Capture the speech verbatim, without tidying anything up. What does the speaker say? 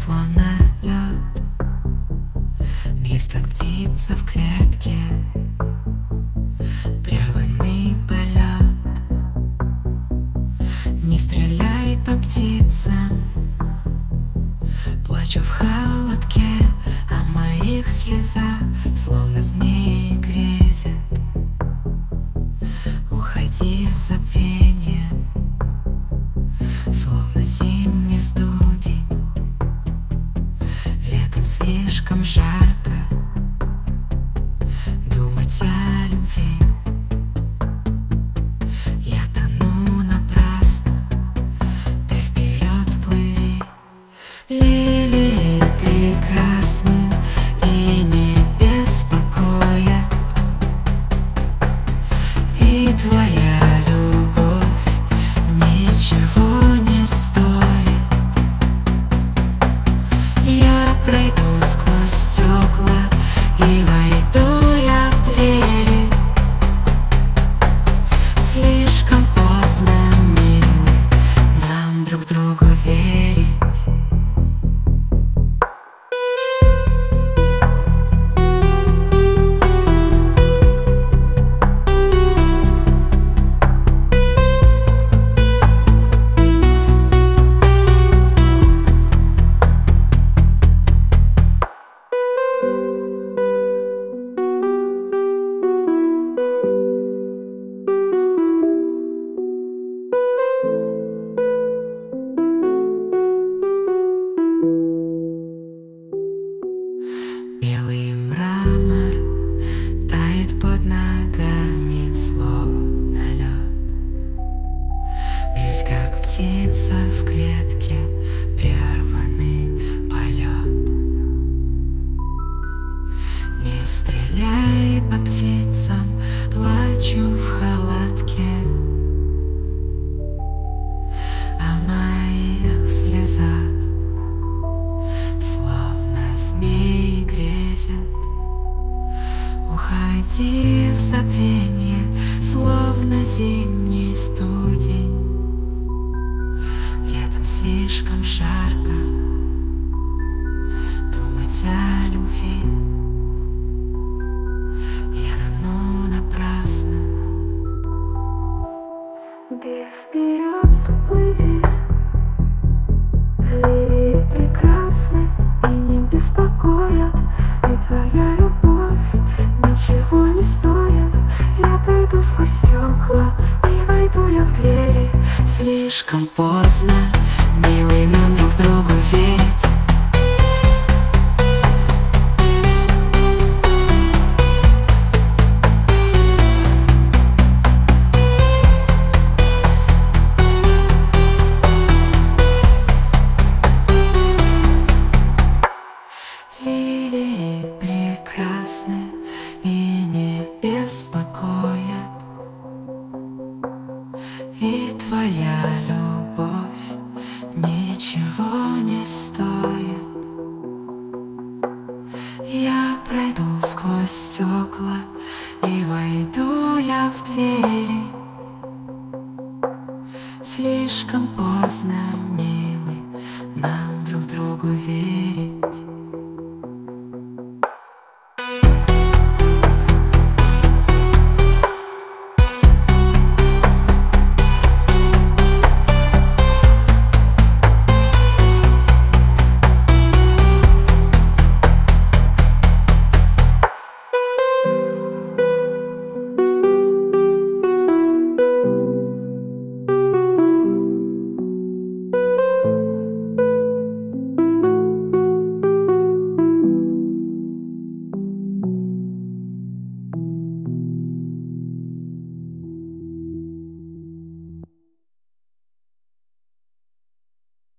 словно лед. Есть как птица в клетке, прерванный полет. Не стреляй по птицам, плачу в холодке о моих слезах, словно змеи грезят. Уходи в забвение, словно зимний студень. Летом слишком жарко думать о любви. Я тону напрасно, ты вперед плыви. Лилии прекрасны и не беспокоят, и твоя любовь ничего не стоит. Я пройду сквозь стекла и войду я в двери. Слишком поздно, милый, нам друг другу верить. Белый мрамор тает под ногами, словно лед. Бьюсь, как птица в клетке, прерванный полет. Не стреляй по птицам, плачу в халатке о моих слезах, словно змеи грезят. Уходи в забвение, словно зимний студень. Летом слишком жарко думать о любви. Я тону напрасно. Ты вперед плыви. Лилии прекрасны и не беспокоят, и твоя любовь ничего не стоит. Я пройду сквозь стекла и войду я в двери. Слишком поздно, милый, нам друг другу верить. Лилии прекрасны и не беспокоят, и твоя любовь ничего не стоит. Я пройду сквозь стекла и войду я в двери. Слишком поздно, милый, нам друг другу верить.